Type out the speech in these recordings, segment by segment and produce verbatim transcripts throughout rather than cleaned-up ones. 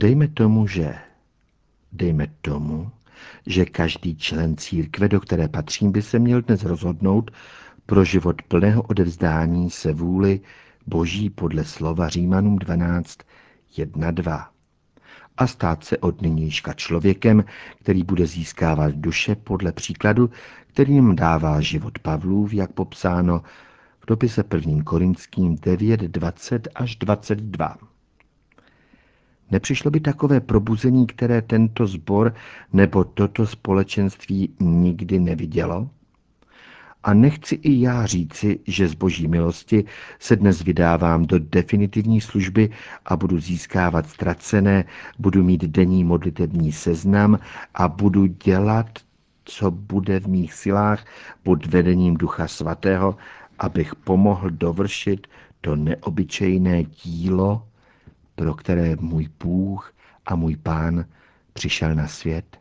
Dejme tomu, že Dejme tomu, že každý člen církve, do které patřím, by se měl dnes rozhodnout pro život plného odevzdání se vůli Boží podle slova Římanům dvanáct, jedna, dva a stát se od nynějška člověkem, který bude získávat duše podle příkladu, kterým dává život Pavlův, jak popsáno v dopise prvním Korinským devět, dvacet až dvacet dva. Nepřišlo by takové probuzení, které tento sbor nebo toto společenství nikdy nevidělo? A nechci i já říci, že z Boží milosti se dnes vydávám do definitivní služby a budu získávat ztracené, budu mít denní modlitební seznam a budu dělat, co bude v mých silách pod vedením Ducha Svatého, abych pomohl dovršit to neobyčejné dílo, pro které můj Bůh a můj Pán přišel na svět.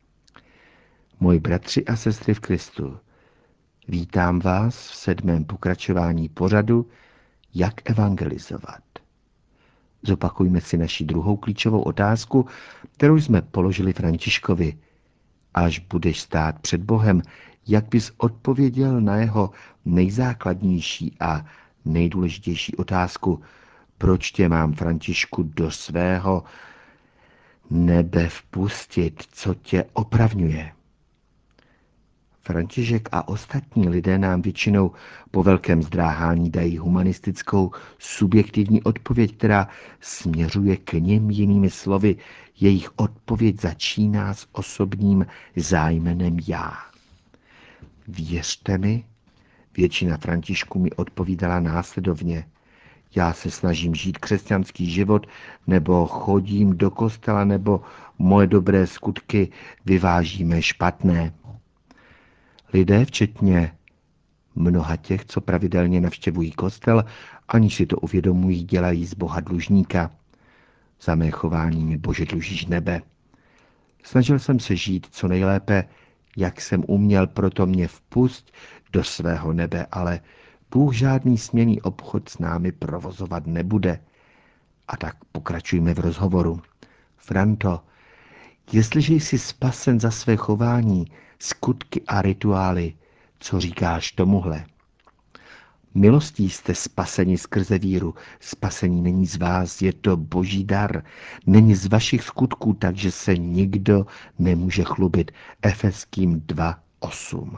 Moji bratři a sestry v Kristu, vítám vás v sedmém pokračování pořadu Jak evangelizovat. Zopakujme si naši druhou klíčovou otázku, kterou jsme položili Františkovi. Až budeš stát před Bohem, jak bys odpověděl na jeho nejzákladnější a nejdůležitější otázku: proč tě mám, Františku, do svého nebe vpustit, co tě opravňuje? František a ostatní lidé nám většinou po velkém zdráhání dají humanistickou, subjektivní odpověď, která směřuje k nim. Jinými slovy, jejich odpověď začíná s osobním zájmenem já. Věřte mi, většina Františků mi odpovídala následovně: já se snažím žít křesťanský život, nebo chodím do kostela, nebo moje dobré skutky vyvážíme špatné. Lidé, včetně mnoha těch, co pravidelně navštěvují kostel, aniž si to uvědomují, dělají z Boha dlužníka. Za mé chování mi, Bože, dlužíš nebe. Snažil jsem se žít co nejlépe, jak jsem uměl, proto mě vpusť do svého nebe, ale Bůh žádný směnný obchod s námi provozovat nebude. A tak pokračujme v rozhovoru. Franto, jestliže jsi spasen za své chování, skutky a rituály, co říkáš tomuhle? Milostí jste spaseni skrze víru. Spasení není z vás, je to Boží dar. Není z vašich skutků, takže se nikdo nemůže chlubit. Efeským dva, osm.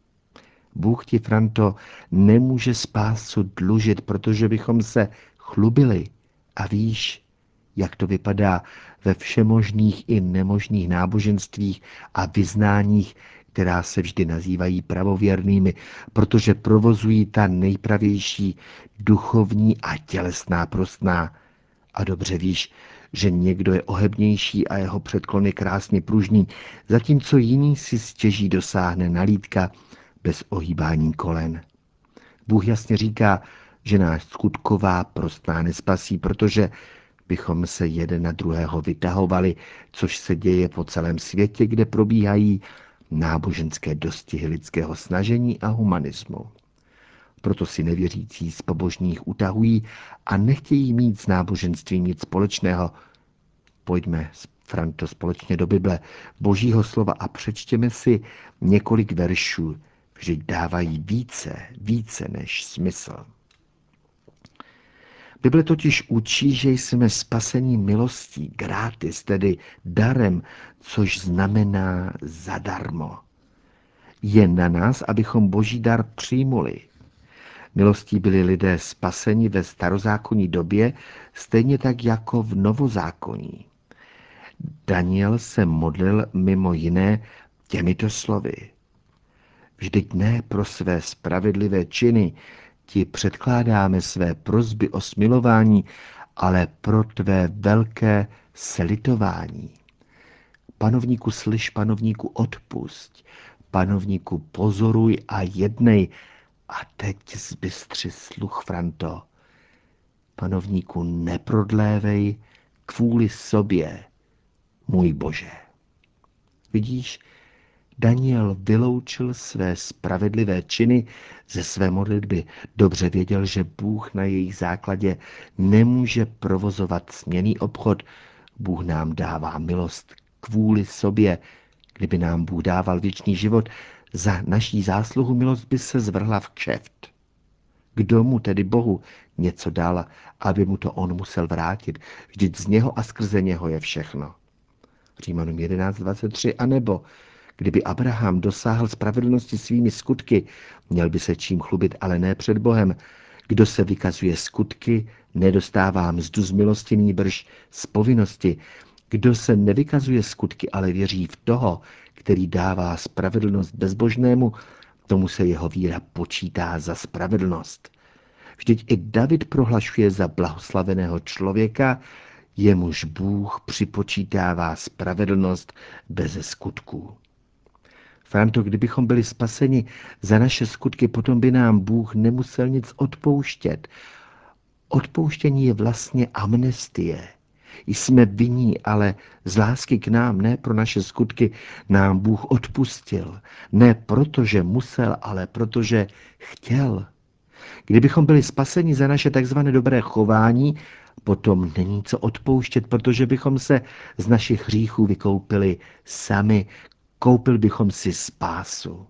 Bůh ti, Franto, nemůže spásu dlužit, protože bychom se chlubili. A víš, jak to vypadá ve všemožných i nemožných náboženstvích a vyznáních, která se vždy nazývají pravověrnými, protože provozují ta nejpravější duchovní a tělesná prostná. A dobře víš, že někdo je ohebnější a jeho předklon je krásně pružný, zatímco jiný si stěží dosáhne nalítka bez ohýbání kolen. Bůh jasně říká, že náš skutková prostá nespasí, protože bychom se jeden na druhého vytahovali, což se děje po celém světě, kde probíhají náboženské dostihy lidského snažení a humanismu. Proto si nevěřící z pobožných utahují a nechtějí mít s náboženstvím nic společného. Pojďme, Franto, společně do Bible, Božího slova a přečtěme si několik veršů, vždyť dávají více, více než smysl. Bible totiž učí, že jsme spaseni milostí, gratis, tedy darem, což znamená zadarmo. Je na nás, abychom Boží dar přijmuli. Milostí byli lidé spaseni ve starozákonní době, stejně tak jako v novozákonní. Daniel se modlil mimo jiné těmito slovy: vždyť ne pro své spravedlivé činy ti předkládáme své prosby o smilování, ale pro tvé velké slitování. Panovníku, slyš, panovníku, odpusť, panovníku, pozoruj a jednej. A teď zbystři sluch, Franto. Panovníku, neprodlévej kvůli sobě, můj Bože. Vidíš, Daniel vyloučil své spravedlivé činy ze své modlitby. Dobře věděl, že Bůh na jejich základě nemůže provozovat směnný obchod, Bůh nám dává milost kvůli sobě. Kdyby nám Bůh dával věčný život, za naší zásluhu milost by se zvrhla v kšeft. Kdo mu, tedy Bohu, něco dal, aby mu to on musel vrátit? Vždyť z něho a skrze něho je všechno. Římanům jedenáct dvacet tři. A nebo, kdyby Abraham dosáhl spravedlnosti svými skutky, měl by se čím chlubit, ale ne před Bohem. Kdo se vykazuje skutky, nedostává mzdu z milosti, nýbrž z povinnosti. Kdo se nevykazuje skutky, ale věří v toho, který dává spravedlnost bezbožnému, tomu se jeho víra počítá za spravedlnost. Vždyť i David prohlašuje za blahoslaveného člověka, jemuž Bůh připočítává spravedlnost beze skutků. Franto, kdybychom byli spaseni za naše skutky, potom by nám Bůh nemusel nic odpouštět. Odpouštění je vlastně amnestie. Jsme vinní, ale z lásky k nám, ne pro naše skutky, nám Bůh odpustil. Ne proto, že musel, ale protože chtěl. Kdybychom byli spaseni za naše takzvané dobré chování, potom není co odpouštět, protože bychom se z našich hříchů vykoupili sami, koupil bychom si spásu.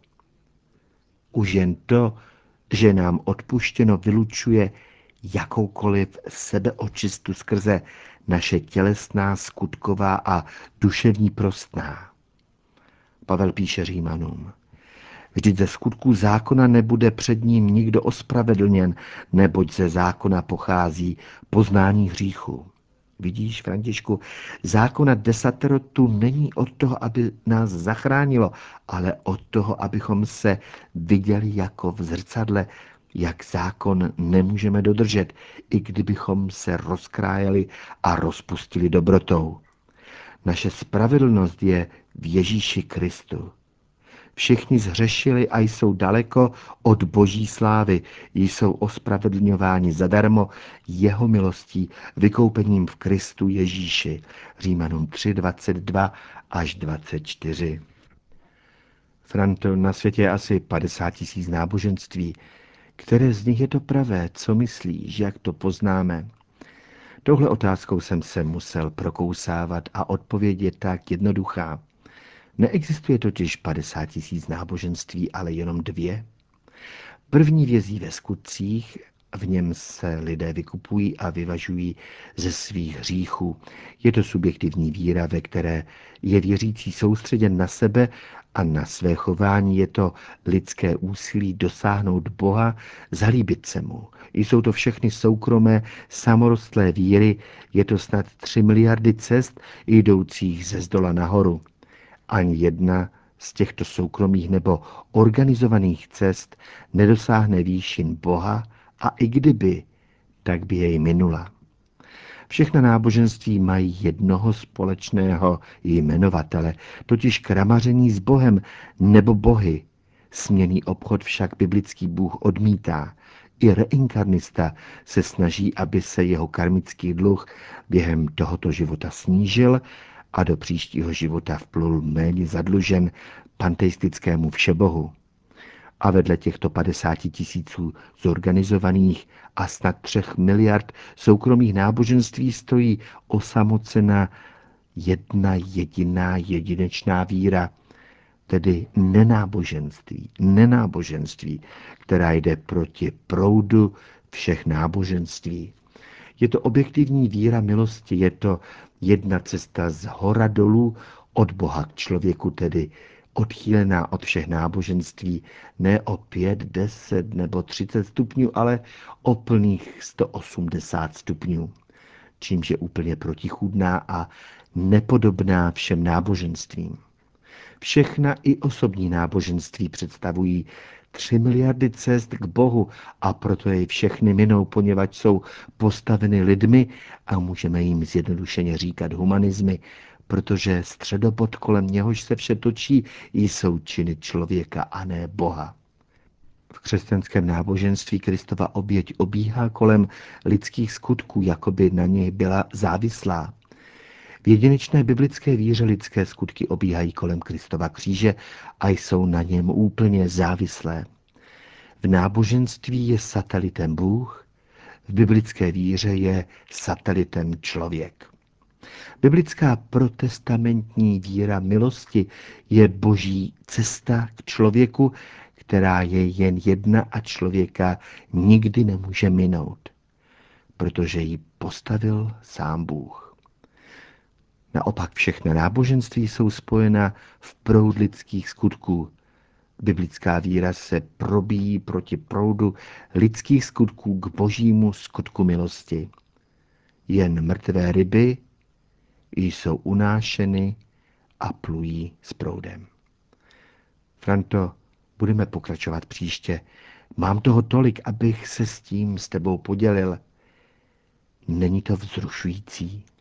Už jen to, že nám odpuštěno, vylučuje jakoukoliv sebeočistu skrze naše tělesná, skutková a duševní prostná. Pavel píše Římanům: Vždyť ze skutků zákona nebude před ním nikdo ospravedlněn, neboť ze zákona pochází poznání hříchu. Vidíš, Františku, zákona desatero tu není od toho, aby nás zachránilo, ale od toho, abychom se viděli jako v zrcadle, jak zákon nemůžeme dodržet, i kdybychom se rozkrájeli a rozpustili dobrotou. Naše spravedlnost je v Ježíši Kristu. Všichni zhřešili a jsou daleko od boží slávy, jsou ospravedlňováni zadarmo jeho milostí, vykoupením v Kristu Ježíši. Římanům tři dvacet dva až dvacet čtyři. Franto, na světě je asi padesát tisíc náboženství. Které z nich je to pravé? Co myslíš? Jak to poznáme? Touhle otázkou jsem se musel prokousávat a odpověď je tak jednoduchá. Neexistuje totiž padesát tisíc náboženství, ale jenom dvě. První vězí ve skutcích, v něm se lidé vykupují a vyvažují ze svých hříchů. Je to subjektivní víra, ve které je věřící soustředěn na sebe a na své chování. Je to lidské úsilí dosáhnout Boha, zalíbit se mu. Jsou to všechny soukromé, samorostlé víry, je to snad tři miliardy cest jdoucích ze zdola nahoru. Ani jedna z těchto soukromých nebo organizovaných cest nedosáhne výšin Boha a i kdyby, tak by jej minula. Všechna náboženství mají jednoho společného jmenovatele, totiž kramaření s Bohem nebo bohy. Směnný obchod však biblický Bůh odmítá. I reinkarnista se snaží, aby se jeho karmický dluh během tohoto života snížil a do příštího života vplul méně zadlužen panteistickému všebohu. A vedle těchto padesáti tisíců zorganizovaných a snad třech miliard soukromých náboženství stojí osamocená jedna jediná jedinečná víra, tedy nenáboženství, nenáboženství, která jde proti proudu všech náboženství. Je to objektivní víra milosti, je to jedna cesta z hora dolů od Boha k člověku, tedy odchýlená od všech náboženství, ne o pět, deset nebo třicet stupňů, ale o plných sto osmdesát stupňů, čímž je úplně protichůdná a nepodobná všem náboženstvím. Všechna i osobní náboženství představují tři miliardy cest k Bohu a proto jej všechny minou, poněvadž jsou postaveny lidmi a můžeme jim zjednodušeně říkat humanizmy, protože středobod, kolem něhož se vše točí, jsou činy člověka a ne Boha. V křesťanském náboženství Kristova oběť obíhá kolem lidských skutků, jako by na něj byla závislá. V jedinečné biblické víře lidské skutky obíhají kolem Kristova kříže a jsou na něm úplně závislé. V náboženství je satelitem Bůh, v biblické víře je satelitem člověk. Biblická protestamentní víra milosti je boží cesta k člověku, která je jen jedna a člověka nikdy nemůže minout, protože ji postavil sám Bůh. Naopak všechna náboženství jsou spojena v proud lidských skutků. Biblická víra se probíjí proti proudu lidských skutků k božímu skutku milosti. Jen mrtvé ryby jsou unášeny a plují s proudem. Franto, budeme pokračovat příště. Mám toho tolik, abych se s tím s tebou podělil. Není to vzrušující?